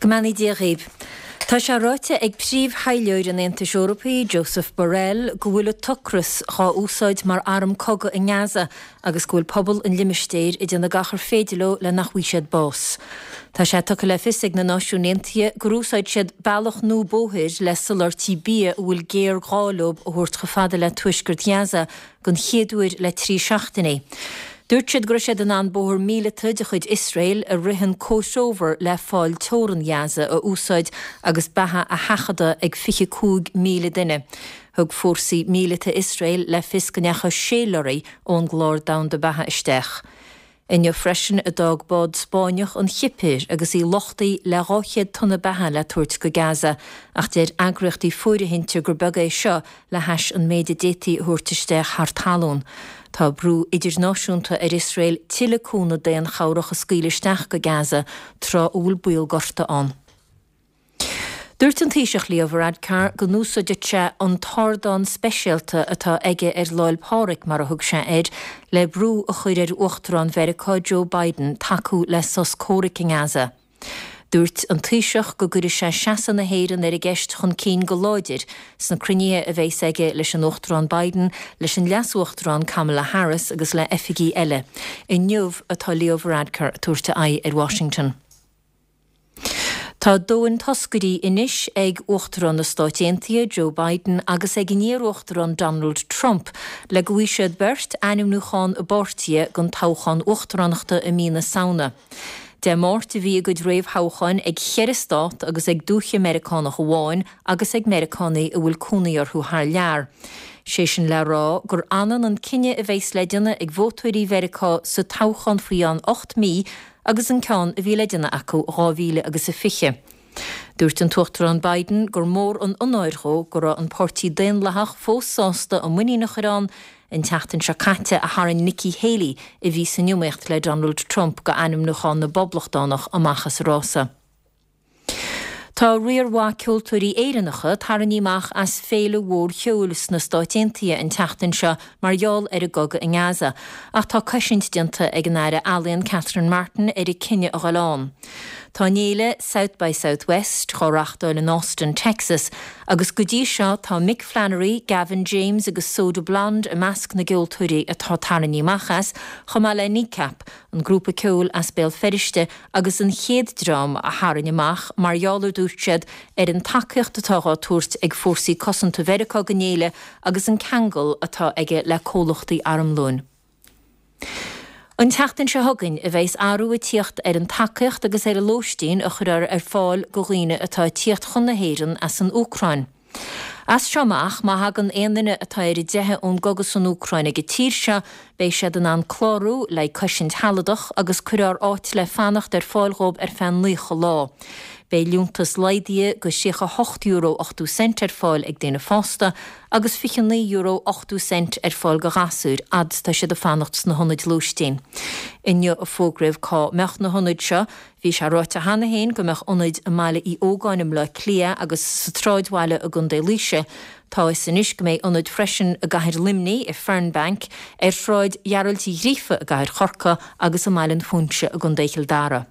Gomani Diarib. Tá sé ráite ag príomh haileoir an Aontais Eorpaí Joseph Borrell go bhfuil tucras chá úsáid mar arm coga in Gaza agus go bhfuil pobl in Limistéir i dtí na gachar féidirló le nach bhí siad bás. Tá sé tuca le fisig na Náisiún Aontaithe gur úsáid siad bailach nó bóthir le solartí bí bhfuil géar gálob ó thuairt go fada le tuaisgurt Gaza gon chéadúir le trí seachtainna. Dúirt siad gur siad an anbóthir míleata de chuid Israel a rihan cóisóver le fáil tóran Gaza a úsáid agus batha a hachada ag 25 míle duine. Thug fórsaí míleata Israel le fiscaneacha sélarí ón glár dam de batha isteach. Inne freisin a dag bád Spáineach an chipir agus í lochtaí le 800 tonna batha le tuairt go Gaza ach déir agrachtaí fuirehinnte gur bagé seo le heis an méide détaí thuairtisteach thar talún. Tá brú idirnáisiúnta Israel tileúna dé an chárach a scílisteach go Gaza trá úl buil gorta an. Dúirt an taoiseach líomhharad car go núsáidete an tardán speisialta atá aige láil páric mar a thug sé le brú a chuir uachtarán Mheiriceá Joe Biden taú le sos córic in Gaza. Dúirt an taoiseach go gurí sé seasan na héireann ar a gceist chun cín go láidir sna cruinne a bheith aige leis an uachtarán Biden leis an leasúachtarán Kamala Harris agus le effigií eile. I nniuh atá líomhharad car tuairte ar Washington. Tá dóin toscarí inis ag uachtarán na Stáit Aontaithe Joe Biden agus ag gníor uachtarán Donald Trump le go bhí siad beirt ainmnúcháin a bortia gon táchan uachtaránachta a mína saona. De mórta bhí go dréibh háchain ag cheir Stát agus ag dúcha Americánach bháin agus ag Americánaí a bhfuil cúnaíorthú thar lear. Sé sin le rá gur anan an cinenne a bheith leideanna ag bhótairí Mheiriceá sa táchan faoi an 8,000 agus an ceann a bhí leideanna acu 2,000 agus a fiche. Dúirt an tuachtarán Biden gur mór an ionáirthó gur an pártaí daon lethach fósásta an muí nach chorán in teachtain se caite a tharann Nikki Haley i bhí san nuacht le Donald Trump go ainmnúcháin na boblachtánaach amachchas rása. Tá riarhá ceoltóirí éireannacha taraníach as féle mhór cheolas na Stáit Aontaithe in teachtain seo margheall ar a goga in Gaza, ach tá cosint dinta ag an aire Alan Catherine Martin ar i cinne a ghalán. Tá néile South by Southwest chorachtáil in Austin, Texas, agus go dtí seo tá Mick Flannery, Gavin James agus Soda Blonde a measc na geoltóirí atá taraníachchas chomá le nícap an grúpa ceol as béal feriste agus an chéad drám a taraníach margheall siad ar an takeíocht atá tuairt ag fórsaí cosanta Mheiriceá go néile agus an ceangal atá aige le cólachtaí armlún. An teachtain se thugann a bheits áú a tíocht ar an takeíocht agus ar a lóistín a chuir ar fáil go riine atá tíocht chun na héireann as an Úcrain. As seomach má hagan aonine atá ar i dethe ón gogus an Úcrain ag tíirse, béis siad an chlárú le cosint haladach agus cuirear áit le fannacht ar fáilrób ar fan lícha lá. Bei lúntas laidí go sécha €8.80 ar fáil ag déana fásta agus €9.80 ar fáil go gasúr ad tá siad a fannacht na honnaid lúistín. Inne a fógraibh cá meach na honnaid seo, bhí se ráite hana héin go meach ionid a mála í ógáinim le clia agus sa tráidhhaile a gundé líise. Tá is san is go méid ionid freisin a gaiir limní i Fernbank ar shráid jaraltí ghrífa a gaiir chorca agus a málan fúnse a gundéil dára.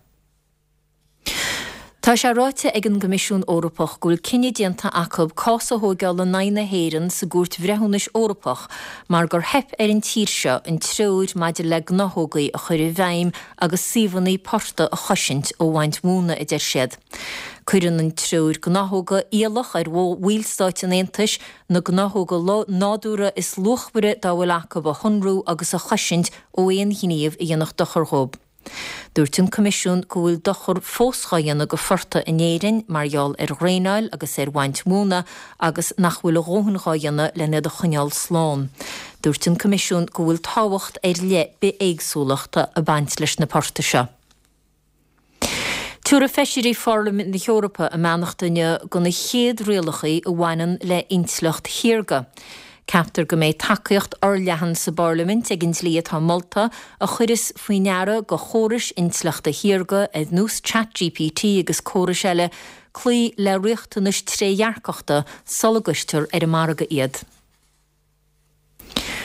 Tá sé ráite ag an Gomisiún Eorpach gúil cinne dianta acab cása thógáil le 9 héireann sa gúirt bhreithúnas Eorpach mar gur hep ar an tír seo in treúid maidir le gnáthógaí a chuir bheim agus síomhannaí porta a choisint ó bhaint múna i d deir siad. Cuireann an treúid gnáthóga íalach ar bhil Stáit Aontais na gnáthóga nádúra is luchbure dá bhfuil acab a honrú agus a choisint ó aonghníomh i dhéanach docharthób. Dúirt an Comisiún go bhfuil dochar fóschaíanna go forta in éireann margheall ar réáil agus ar bhaint múna agus nach bhfuil a róhangáianna le ned a chuneáil sláán. Dúirt an Comisiún go bhfuil táhacht ar le be éagsúlachta a baint leis na porta seo. Túair a feisirí Parliament na Eorpa a meannachtaine go na chéad rialachaí a bhhaineann le intleacht Hiorga. Captar go méid takeíocht orleathan sa Parliament ag intlí atá Malta a chuiris faoi neara go chóris intleachta Hiorga ag nús ChatGPT agus chóris eile clí le riachtanas tréhearcachta solagustar ar a marga iad.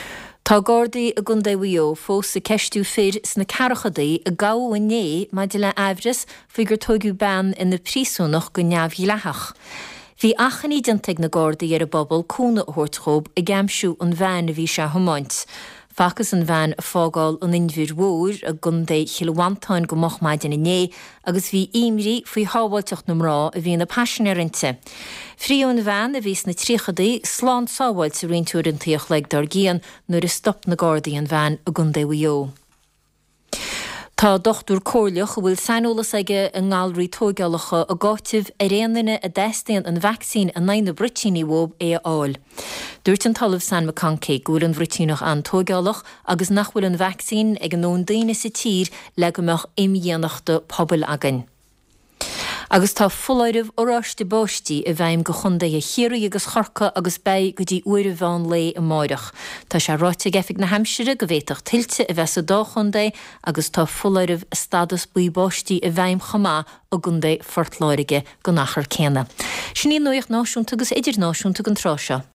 Tá Gardaí a gundéhío fós sa ceistú fér sna carachadaí a gáhané má de le aibhris faoi gur tugadh ban ina prísúnach go neamhí lethach. Bhí achan idantaigh na Gardaí ar a bobbal cúna thuirtchóib a gceamsú an bhean a bhí se thomáint. Facas an bhean a fágáil an inmhir mhór a gundé chiilhhaantáin go mochmaid in inné agus bhí imrí faoi hábhailteach na mrá a bhí na passionarinte. Fríú an bhean a bhís na tríchadaí slán sábhail sa riintúir an tíoch le dar gían nuair is stop na Gardaí an bhean a gundéhío. Tá dochtúr cóirleach bhfuil sainolalas aige an ngáilrí tógealacha a gáitibh a réanaine a deistéan an vaccín a 9 Britíní mhób é áil. Dúirt an talamh San McConkey gúil an bhritínach an tógealach agus nachhfuil an vaccín ag an nón daine sa tír le go meach imdhéanachta pobl agan. Agus tá fullairih óráiste báistí a bheim go chundaí a chiaú agus chorca agus bé go dtí uair bheán lé a máireach. Tá sé ráite gefig na Hampshire go bhéiteach tiltte a bheits a dá chundaí agus tá fullairih stadas buí báistí a bheim chamá a gundé fortláirige go nachar céna. Sin í nuoch náisiúnta agus idirnáisiúnta an tráseo.